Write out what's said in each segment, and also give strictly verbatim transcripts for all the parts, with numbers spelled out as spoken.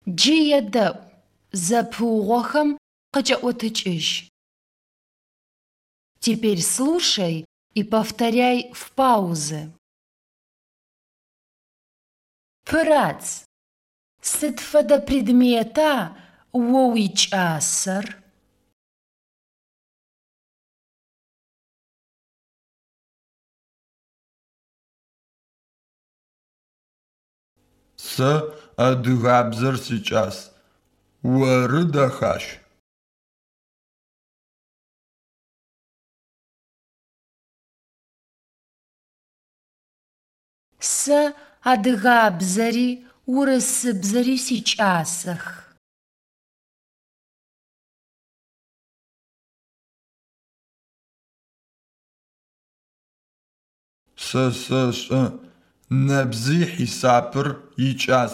Джые дэӏу, зэпыугъохэм къыкӏэӏотыкӏыжь. Теперь слушай и повторяй в паузы. Пырац. Сыд фэдэ предмета о уикӏасэр? Сэ адыгабзэр сикӏас. Оры дэхащ. Сэ адыгабзэри урысыбзэри сикӏасэх. Сэ сэшӏэ нэбзи хьисапыр икӏас.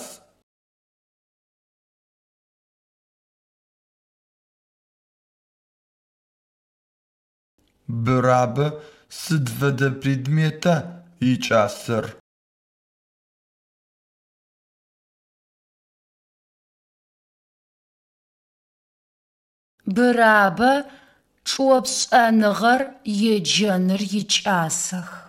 Бырабэ сыд фэдэ предмета икӏасэр? Бырабэ чӏопшӏэныгъэр еджэныр икӏасэх.